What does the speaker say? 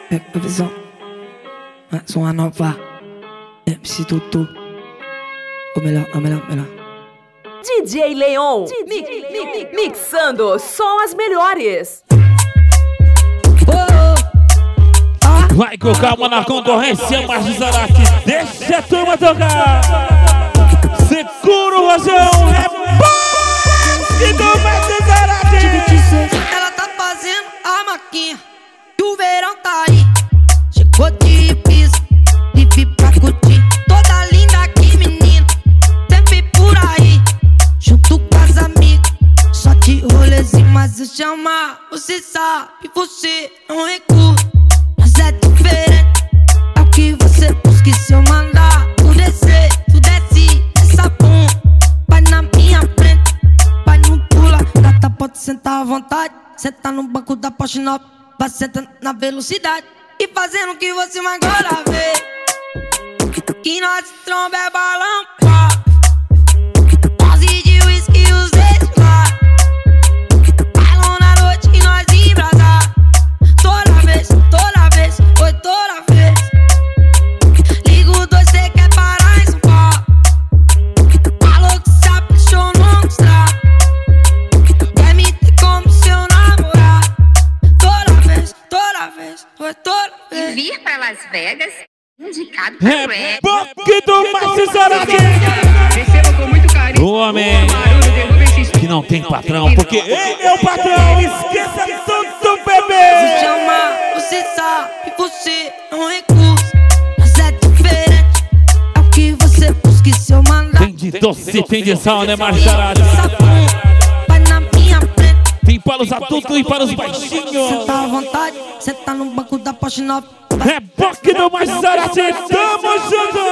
É a visão, mais uma nova MC Tutu. O melhor. DJ Leon, mixando só as melhores. Vai com calma na concorrência, Marcos Zarate. Deixa a turma tocar. Segura o rojão, é bom do Marcos Zarate. Ela tá fazendo a maquinha e o verão tá aí. Chegou de piso, vive pra curtir. Toda linda aqui, menina, sempre por aí. Junto com as amigas, só de rolezinho. Mas eu chamar, você sabe, você não recua. Mas é diferente, é o que você busca. E se eu mandar tu descer, tu desce essa bunda. Vai na minha frente, vai não pula. Gata, pode sentar à vontade. Senta no banco da Porsche 9, vai sentando na velocidade e fazendo o que você mais gosta ver. Que nós tromba é balão, pá. Dose de whisky e os ex lá. Bailão na noite e nós embrasar. Toda vez, foi toda vez. Ligo 2, cê quer parar em São Paulo. Falou que se apaixonou, mostrar. Quer me ter como seu namorado. Toda vez, foi toda vez. E vir pra Las Vegas, indicado É pra Red. boque do Marcos Zarate. Receba com muito carinho. O homem que não tem patrão, porque ele é o patrão. Esqueça tudo, Se bebê. chama, você sabe, você não recusa. Mas é diferente, é o que você busca. E se eu mandar Tem de doce, tem de sal, né, Marcos Zarate? essa bunda, vai na minha frente. Tem para os adultos e para os baixinhos. Senta à vontade, senta no banco da Porsche 9. É boque do Marcos Zarate. Tamo junto.